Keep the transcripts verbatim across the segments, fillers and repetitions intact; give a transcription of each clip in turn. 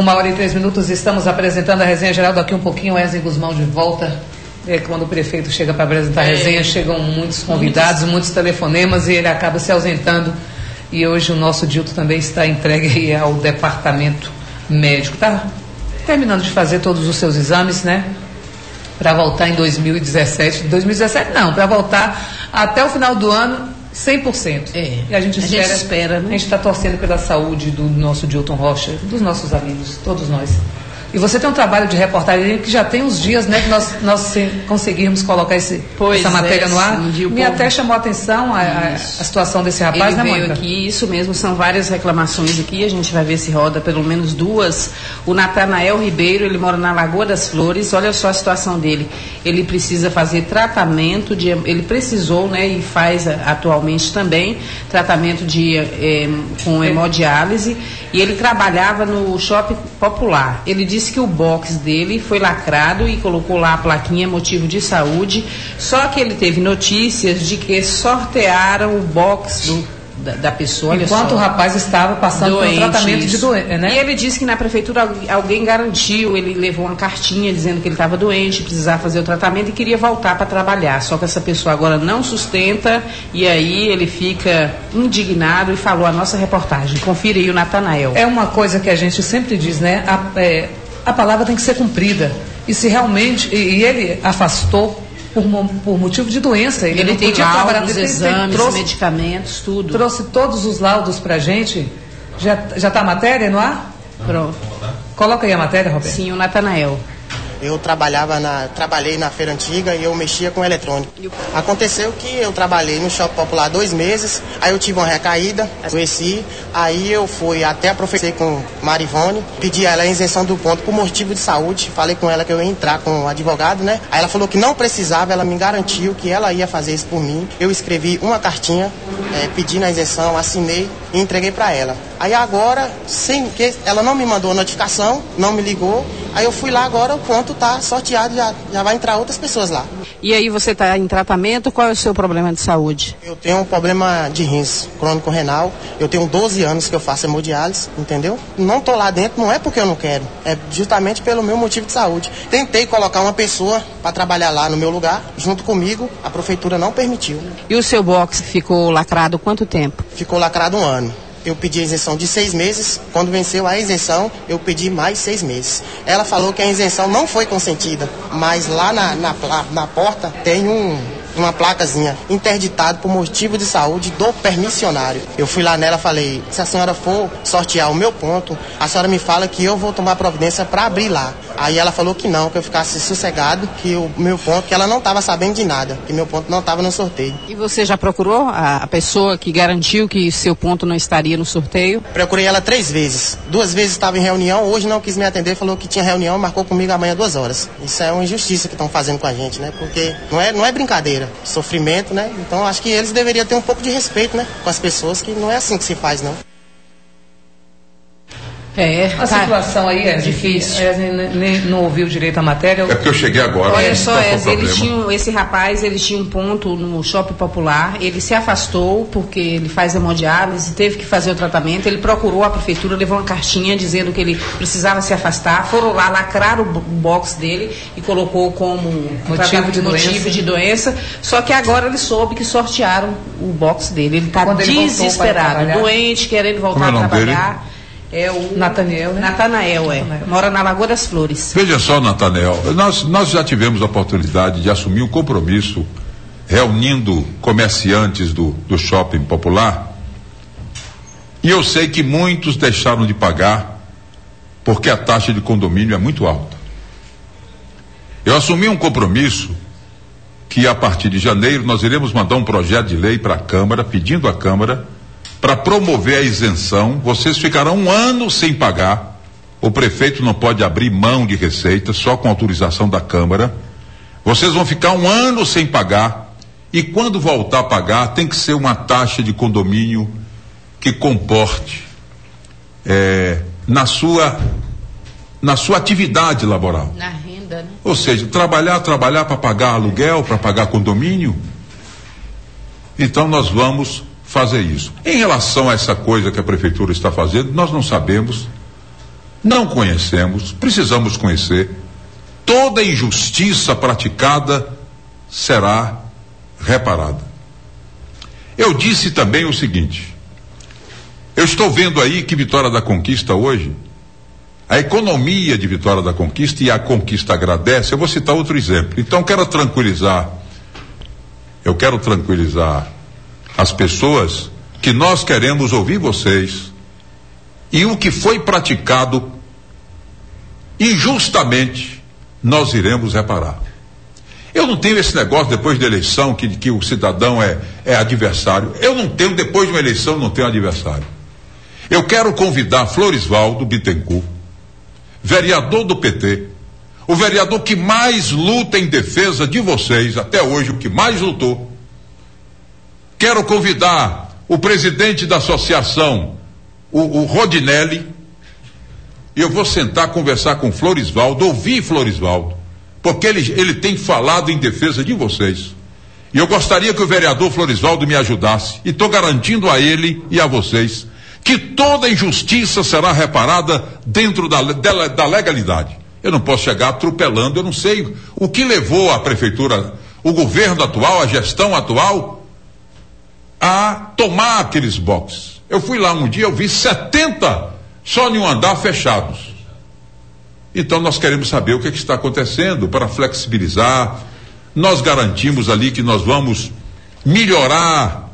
Uma hora e três minutos, estamos apresentando a resenha geral. Daqui um pouquinho, Wesley Guzmão de volta. É, quando o prefeito chega para apresentar a resenha, é. chegam muitos convidados, muitos. muitos telefonemas e ele acaba se ausentando. E hoje o nosso Dilton também está entregue ao departamento médico. Está terminando de fazer todos os seus exames, né? Para voltar em dois mil e dezessete. dois mil e dezessete não, para voltar até o final do ano cem por cento. É, e a gente a espera, gente espera, né? A gente está torcendo pela saúde do nosso Dilton Rocha, dos nossos amigos, todos nós. E você tem um trabalho de reportagem que já tem uns dias, né, que nós, nós conseguimos colocar esse, essa matéria é, no ar. Sim, Me povo... até chamou a atenção a, a, a situação desse rapaz, Ele né, veio aqui, isso mesmo, são várias reclamações aqui, a gente vai ver se roda pelo menos duas. O Natanael Ribeiro, ele mora na Lagoa das Flores, olha só a situação dele. Ele precisa fazer tratamento, de, ele precisou, né, e faz atualmente também, tratamento de, é, com hemodiálise, e ele trabalhava no Shopping Popular. Ele disse que o box dele foi lacrado e colocou lá a plaquinha motivo de saúde, só que ele teve notícias de que sortearam o box do Da, da pessoa, enquanto o rapaz estava passando doente, por um tratamento de doença, né? E ele disse que na prefeitura alguém garantiu, ele levou uma cartinha dizendo que ele estava doente, precisava fazer o tratamento e queria voltar para trabalhar, só que essa pessoa agora não sustenta e aí ele fica indignado e falou a nossa reportagem. Confira aí o Natanael. É uma coisa que a gente sempre diz, né? A, é, a palavra tem que ser cumprida e se realmente, e, e ele afastou Por, por motivo de doença. Ele, ele não tem podia trabalhar, os exames, trouxe, medicamentos, tudo. Trouxe todos os laudos pra gente. Já, já tá a matéria no ar? Pronto. Coloca aí a matéria, Roberto. Sim, o Natanael. Eu trabalhava na, trabalhei na feira antiga e eu mexia com eletrônico. Aconteceu que eu trabalhei no Shopping Popular dois meses, aí eu tive uma recaída, adoeci, aí eu fui até a professora com Marivone, pedi a ela a isenção do ponto por motivo de saúde, falei com ela que eu ia entrar com o advogado, né? Aí ela falou que não precisava, ela me garantiu que ela ia fazer isso por mim. Eu escrevi uma cartinha, é, pedindo a isenção, assinei e entreguei para ela. Aí agora, sem que ela não me mandou notificação, não me ligou, aí eu fui lá agora, o ponto tá sorteado, já, já vai entrar outras pessoas lá. E aí você está em tratamento, qual é o seu problema de saúde? Eu tenho um problema de rins crônico renal, eu tenho doze anos que eu faço hemodiálise, entendeu? Não tô lá dentro, não é porque eu não quero, é justamente pelo meu motivo de saúde. Tentei colocar uma pessoa para trabalhar lá no meu lugar, junto comigo, a prefeitura não permitiu. E o seu box ficou lacrado quanto tempo? Ficou lacrado um ano. Eu pedi a isenção de seis meses, quando venceu a isenção, eu pedi mais seis meses. Ela falou que a isenção não foi consentida, mas lá na, na, na porta tem um, uma placazinha, interditado por motivo de saúde do permissionário. Eu fui lá nela e falei, se a senhora for sortear o meu ponto, a senhora me fala que eu vou tomar providência para abrir lá. Aí ela falou que não, que eu ficasse sossegado, que o meu ponto, que ela não estava sabendo de nada, que meu ponto não estava no sorteio. E você já procurou a, a pessoa que garantiu que seu ponto não estaria no sorteio? Procurei ela três vezes. Duas vezes estava em reunião, hoje não quis me atender, falou que tinha reunião, marcou comigo amanhã duas horas. Isso é uma injustiça que estão fazendo com a gente, né? Porque não é, não é brincadeira, sofrimento, né? Então acho que eles deveriam ter um pouco de respeito, né? Com as pessoas, que não é assim que se faz, não. É, a tá situação aí é difícil. É, nem, não ouviu direito a matéria. É porque eu cheguei agora. Olha só, esse, ele tinha, esse rapaz, ele tinha um ponto no Shopping Popular, ele se afastou porque ele faz hemodiálise, teve que fazer o tratamento, ele procurou a prefeitura, levou uma cartinha dizendo que ele precisava se afastar, foram lá, lacraram o box dele e colocou como motivo, de, motivo doença. de doença, só que agora ele soube que sortearam o box dele, ele está desesperado, doente, querendo voltar a trabalhar. Dele? É o Natanael, né? Natanael, é. Mora na Lagoa das Flores. Veja só, Natanael, nós, nós já tivemos a oportunidade de assumir um compromisso reunindo comerciantes do, do Shopping Popular e eu sei que muitos deixaram de pagar porque a taxa de condomínio é muito alta. Eu assumi um compromisso que a partir de janeiro nós iremos mandar um projeto de lei para a Câmara, pedindo à Câmara para promover a isenção. Vocês ficarão um ano sem pagar. O prefeito não pode abrir mão de receita, só com autorização da Câmara. Vocês vão ficar um ano sem pagar e quando voltar a pagar tem que ser uma taxa de condomínio que comporte é, na sua na sua atividade laboral. Na renda, né? Ou seja, trabalhar, trabalhar para pagar aluguel, para pagar condomínio. Então nós vamos fazer isso. Em relação a essa coisa que a prefeitura está fazendo, nós não sabemos. não conhecemos, precisamos conhecer. Toda injustiça praticada será reparada. Eu disse também o seguinte: eu estou vendo aí que Vitória da Conquista hoje, a economia de Vitória da Conquista, e a Conquista agradece. Eu vou citar outro exemplo. Então quero tranquilizar, eu quero tranquilizar as pessoas que nós queremos ouvir vocês, e o que foi praticado injustamente nós iremos reparar. Eu não tenho esse negócio depois da eleição que, que o cidadão é, é adversário. Eu não tenho, depois de uma eleição, não tenho adversário. Eu quero convidar Florisvaldo Bittencourt, vereador do P T, o vereador que mais luta em defesa de vocês, até hoje, o que mais lutou. Quero convidar o presidente da associação, o, o Rodinelli, e eu vou sentar, conversar com Florisvaldo, ouvir Florisvaldo, porque ele, ele tem falado em defesa de vocês. E eu gostaria que o vereador Florisvaldo me ajudasse, e estou garantindo a ele e a vocês que toda injustiça será reparada dentro da, da, da legalidade. Eu não posso chegar atropelando, eu não sei o que levou a prefeitura, o governo atual, a gestão atual, a tomar aqueles boxes. Eu fui lá um dia, eu vi setenta só em um andar fechados. Então nós queremos saber o que, é que está acontecendo para flexibilizar. Nós garantimos ali que nós vamos melhorar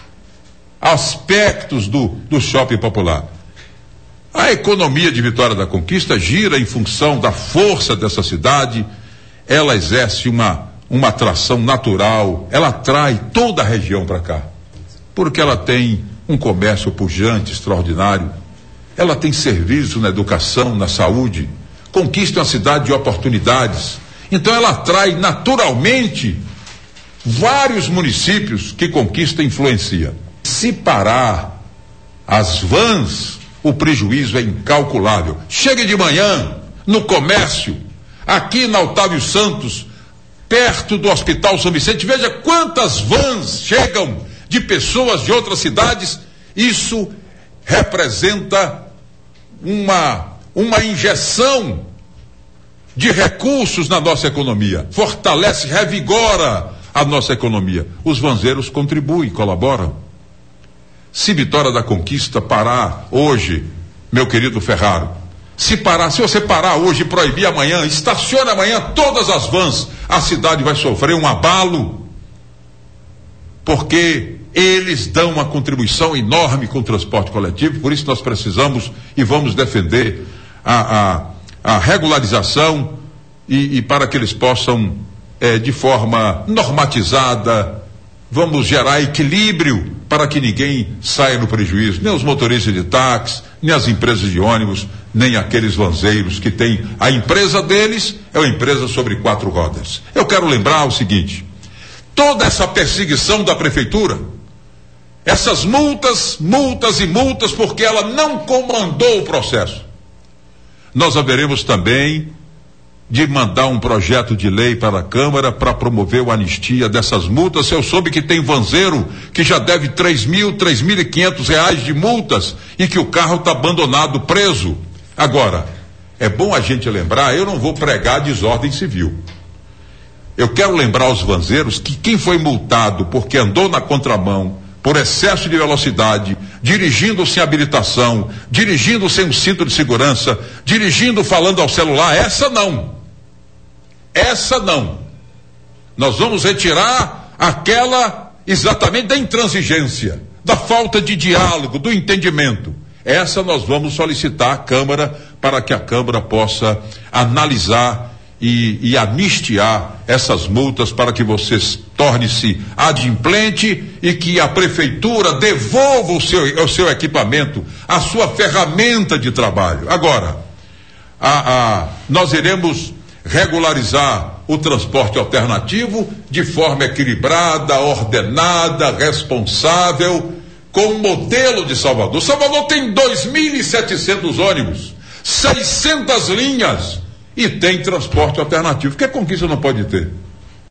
aspectos do, do shopping popular. A economia de Vitória da Conquista gira em função da força dessa cidade. Ela exerce uma, uma atração natural, ela atrai toda a região para cá, porque ela tem um comércio pujante, extraordinário, ela tem serviço na educação, na saúde. Conquista uma cidade de oportunidades. Então ela atrai naturalmente vários municípios que Conquista influencia. Se parar as vans, o prejuízo é incalculável. Chegue de manhã no comércio, aqui na Otávio Santos, perto do Hospital São Vicente, veja quantas vans chegam de pessoas de outras cidades. Isso representa uma, uma injeção de recursos na nossa economia, fortalece, revigora a nossa economia. Os vanzeiros contribuem, colaboram. Se Vitória da Conquista parar hoje, meu querido Ferraro, se parar, se você parar hoje e proibir amanhã, estacione amanhã todas as vans, a cidade vai sofrer um abalo, porque eles dão uma contribuição enorme com o transporte coletivo. Por isso nós precisamos e vamos defender a, a, a regularização e, e para que eles possam, é, de forma normatizada, vamos gerar equilíbrio para que ninguém saia no prejuízo, nem os motoristas de táxi, nem as empresas de ônibus, nem aqueles vanzeiros que têm, a empresa deles é uma empresa sobre quatro rodas. Eu quero lembrar o seguinte: toda essa perseguição da prefeitura, essas multas, multas e multas, porque ela não comandou o processo. Nós haveremos também de mandar um projeto de lei para a Câmara para promover a anistia dessas multas. Eu soube que tem vanzeiro que já deve três mil, três mil e quinhentos reais de multas e que o carro está abandonado, preso. Agora, é bom a gente lembrar, eu não vou pregar desordem civil. Eu quero lembrar aos vanzeiros que quem foi multado porque andou na contramão, por excesso de velocidade, dirigindo sem habilitação, dirigindo sem um cinto de segurança, dirigindo falando ao celular, essa não. Essa não. Nós vamos retirar aquela exatamente da intransigência, da falta de diálogo, do entendimento. Essa nós vamos solicitar à Câmara para que a Câmara possa analisar E, e anistiar essas multas para que você torne-se adimplente e que a prefeitura devolva o seu, o seu equipamento, a sua ferramenta de trabalho. Agora, a, a, nós iremos regularizar o transporte alternativo de forma equilibrada, ordenada, responsável, com o modelo de Salvador. Salvador tem dois mil e setecentos ônibus, seiscentas linhas, e tem transporte alternativo. Que a Conquista não pode ter?